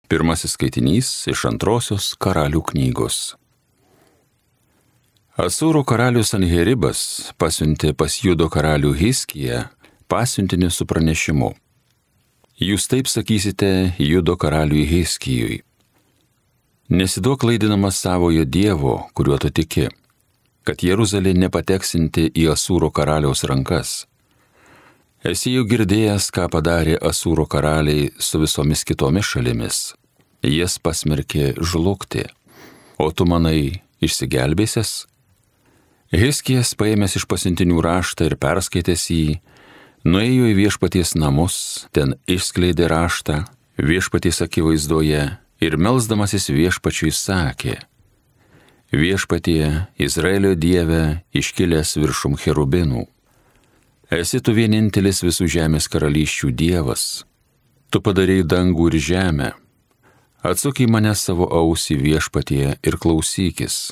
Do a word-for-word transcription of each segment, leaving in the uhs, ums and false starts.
Pirmasis skaitinys iš antrosios Karalių knygos. Asūro karalius Sanheribas pasiuntė pas Judo karalių Hiskiją pasiuntinį su pranešimu. Jūs taip sakysite Judo karaliui Hiskijui: nesiduok klaidinamas savojo Dievo, kuriuo tu tiki, kad Jeruzalė nepateksinti į Asūro karaliaus rankas. Esi jau girdėjęs, ką padarė Asūro karaliai su visomis kitomis šalimis. Jas pasmerkė žlugti. O tu manai, išsigelbėsies? Hiskijas, paėmęs iš pasiuntinių raštą ir perskaitęs jį, nuėjo į viešpaties namus, ten išskleidė raštą viešpaties akivaizdoje ir melsdamasis viešpačiui sakė: Viešpatie, Izraelio Dieve, iškilęs viršum cherubinų, esi tu vienintelis visų žemės karalysčių Dievas. Tu padarei dangų ir žemę. Atsuk į mane savo ausį, Viešpatie, ir klausykis.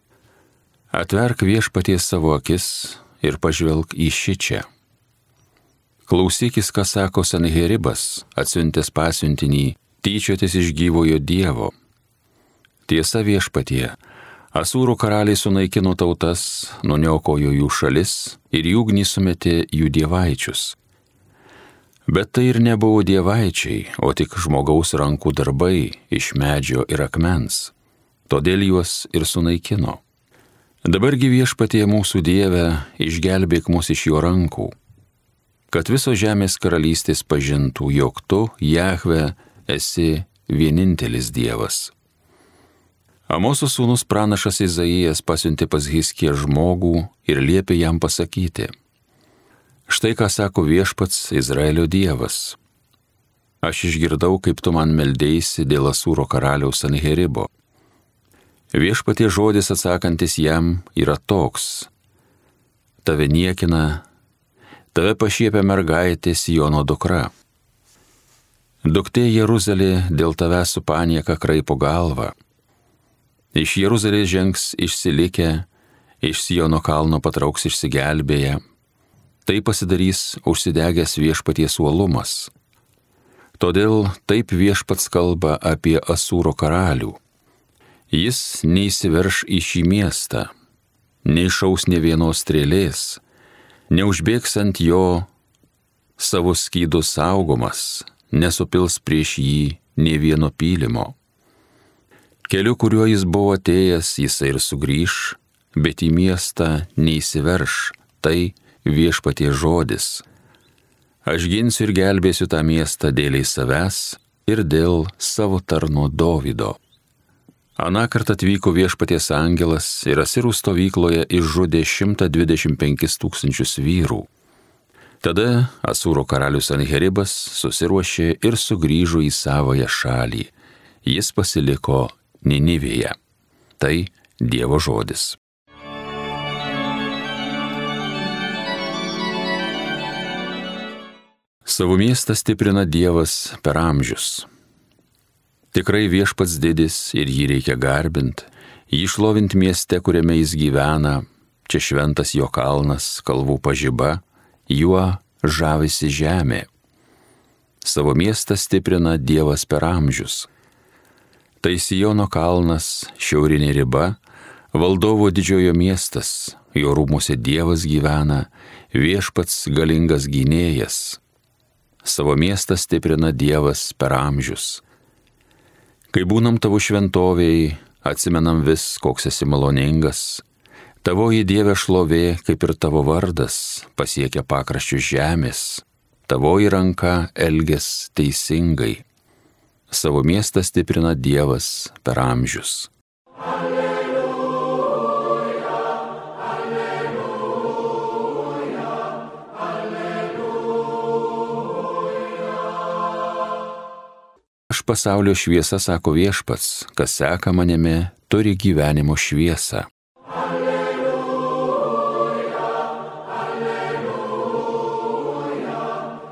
Atverk, Viešpatie, savo akis ir pažvelk į šičia. Klausykis, ką sako Sanheribas, atsiuntęs pasiuntinį, tyčiotis iš gyvojo Dievo. Tiesa, Viešpatie, Asūro karaliai sunaikino tautas, nuniokojo jų šalis ir į ugnį sumetė jų dievaičius. Bet tai ir nebuvo dievaičiai, o tik žmogaus rankų darbai iš medžio ir akmens. Todėl juos ir sunaikino. Dabargi, Viešpatie mūsų Dieve, išgelbėk mus iš jo rankų, kad visos žemės karalystės pažintų, jog tu, Jahve, esi vienintelis Dievas. Amoso sūnus pranašas Izaijas pasiuntė pas Hiskiją žmogų ir liepė jam pasakyti: štai ką sako viešpats Izraelio Dievas. Aš išgirdau, kaip tu man meldėsi dėl Asūro karaliaus Sanheribo. Viešpatie žodis atsakantis jam yra toks: tave niekina, tave pašiepia mergaitė Siono dukra. Duktė Jeruzalė dėl tavęs su panieka kraipo galvą. Iš Jeruzalės žengs išsilikę, iš Siono kalno patrauks išsigelbėję. Tai pasidarys užsidegęs viešpaties uolumas. Todėl taip viešpats kalba apie Asūro karalių. Jis neįsiverš į šį miestą, neišaus nė vienos strėlės, neužbėgs ant jo savo skydų saugomas, nesupils prieš jį nė vieno pylimo. Keliu, kuriuo jis buvo atėjęs, jisai ir sugrįš, bet į miestą neįsiverš. Tai viešpatie žodis. Aš ginsiu ir gelbėsiu tą miestą dėliai savęs ir dėl savo tarno Dovydo. Anąkart atvyko viešpaties angelas ir Asirų stovykloje išžudė šimtą dvidešimt penkis tūkstančius vyrų. Tada Asūro karalius Sanheribas susiruošė ir sugrįžo į savąją šalį. Jis pasiliko Ninivėje. Tai Dievo žodis. Savo miestą stiprina Dievas per amžius. Tikrai viešpats didis ir jį reikia garbint, jį šlovint mieste, kuriame jis gyvena, čia šventas jo kalnas, kalvų pažiba, juo žavisi žemė. Savo miestą stiprina Dievas per amžius. Tai Siono kalnas, šiaurinė riba, valdovo didžiojo miestas, jo rūmuose Dievas gyvena, viešpats galingas gynėjas. Savo miestą stiprina Dievas per amžius. Kai būnam tavo šventovėj, atsimenam vis, koks esi maloningas. Tavoji Dieve šlovė, kaip ir tavo vardas, pasiekia pakraščius žemės. Tavoji ranka elgias teisingai. Savo miestą stiprina Dievas per amžius. Aš pasaulio šviesa, sako viešpats, kas seka manimi, turi gyvenimo šviesą. Alleluja, alleluja,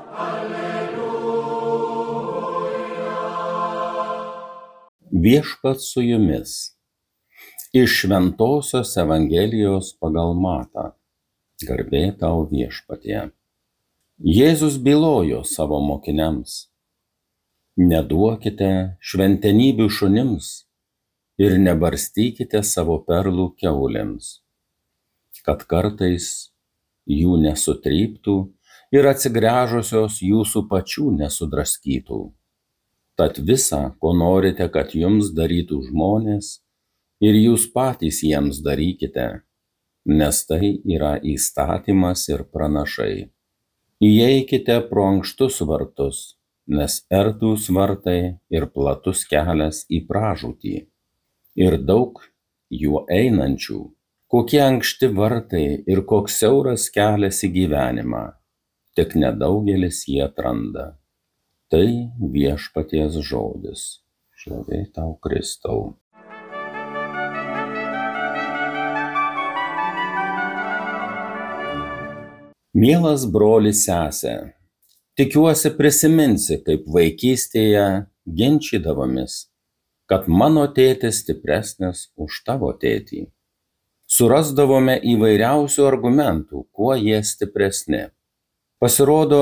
alleluja. Viešpats su jumis. Iš Šventosios Evangelijos pagal Matą. Garbė tau, Viešpatie. Jėzus bylojo savo mokiniams: Neduokite šventenybių šunims ir nebarstykite savo perlų kiaulėms, kad kartais jų nesutryptų ir atsigręžusios jūsų pačių nesudraskytų. Tad visa, ko norite, kad jums darytų žmonės, ir jūs patys jiems darykite, nes tai yra įstatymas ir pranašai. Įeikite pro ankštus vartus, nes erdvūs vartai ir platus kelias į pražūtį, ir daug juo einančių. Kokie ankšti vartai ir koks siauras kelias į gyvenimą, tik nedaugelis jį atranda. Tai viešpaties žodis. Šlovė tau, Kristau. Mielas brolis sesė, tikiuosi prisiminsi, kaip vaikystėje ginčydavomis, kad mano tėtis stipresnis už tavo tėtį. Surasdavome įvairiausių argumentų, kuo jie stipresni. Pasirodo,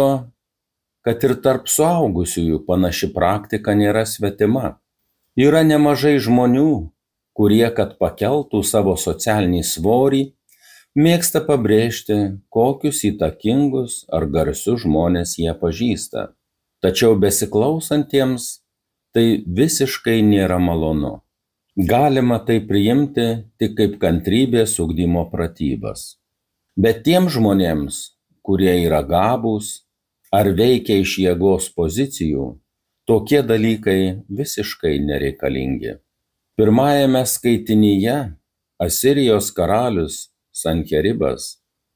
kad ir tarp suaugusiųjų panaši praktika nėra svetima. Yra nemažai žmonių, kurie, kad pakeltų savo socialinį svorį, mėgsta pabrėžti, kokius įtakingus ar garsius žmonės jie pažįsta. Tačiau besiklausantiems tai visiškai nėra malonu. Galima tai priimti tik kaip kantrybės ugdymo pratybas. Bet tiem žmonėms, kurie yra gabūs ar veikia iš jėgos pozicijų, tokie dalykai visiškai nereikalingi. Pirmajame skaitinyje Asirijos karalius Sancheribas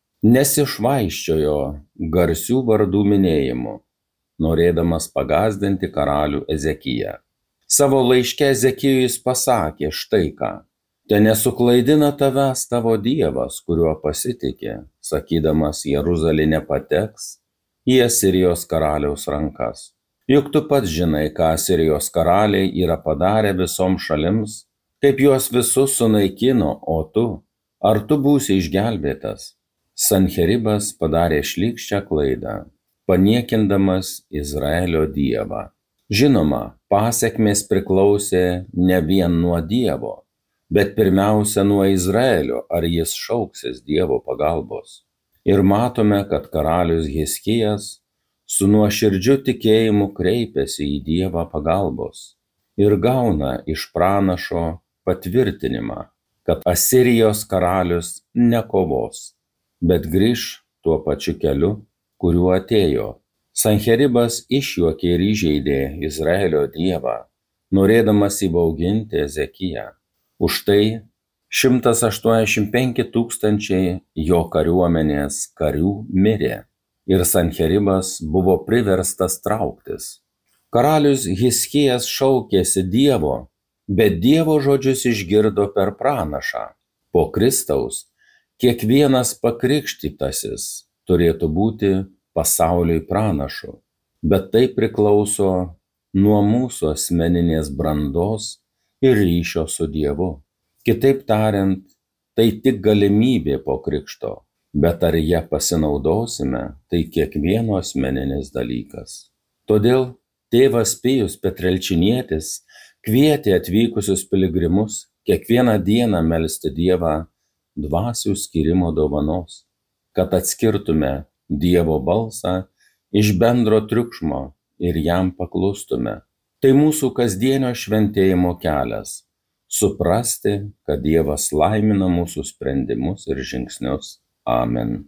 nesišvaiščiojo garsių vardų minėjimu, norėdamas pagąsdinti karalių Ezekiją. Savo laiške Ezekijui jis pasakė štai ką: te nesuklaidina tavęs tavo Dievas, kuriuo pasitikė, sakydamas, Jeruzalė nepateks į Asirijos karaliaus rankas. Juk tu pats žinai, ką Asirijos karaliai yra padarę visoms šalims, kaip juos visus sunaikino, o tu, ar tu būsi išgelbėtas? Sancheribas padarė šlykščią klaidą, paniekindamas Izraelio Dievą. Žinoma, pasekmės priklausė ne vien nuo Dievo, bet pirmiausia nuo Izraelio, ar jis šauksis Dievo pagalbos. Ir matome, kad karalius Hiskijas su nuoširdžiu tikėjimu kreipiasi į Dievą pagalbos ir gauna iš pranašo patvirtinimą, kad Asirijos karalius nekovos, bet grįš tuo pačiu keliu, kuriuo atėjo. Sancheribas išjuokė ir įžeidė Izraelio Dievą, norėdamas įbauginti Ezekiją. Už tai šimtas aštuoniasdešimt penki tūkstančiai jo kariuomenės karių mirė ir Sancheribas buvo priverstas trauktis. Karalius Hiskijas šaukėsi Dievo, bet Dievo žodžius išgirdo per pranašą. Po Kristaus kiekvienas pakrikštytasis turėtų būti pasauliui pranašu, bet tai priklauso nuo mūsų asmeninės brandos ir ryšio su Dievu. Kitaip tariant, tai tik galimybė po krikšto, bet ar ją pasinaudosime, tai kiekvieno asmeninis dalykas. Todėl tėvas Pijus Petrelčinietis kvietė atvykusius piligrimus kiekvieną dieną melsti Dievą dvasių skyrimo dovanos, kad atskirtume Dievo balsą iš bendro triukšmo ir jam paklustume. Tai mūsų kasdienio šventėjimo kelias. Suprasti, kad Dievas laimina mūsų sprendimus ir žingsnius. Amen.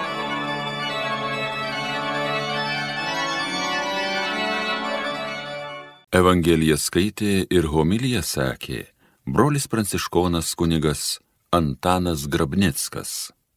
Evangeliją skaitė ir homiliją sakė brolis pranciškonas kunigas Antanas Grabnickas.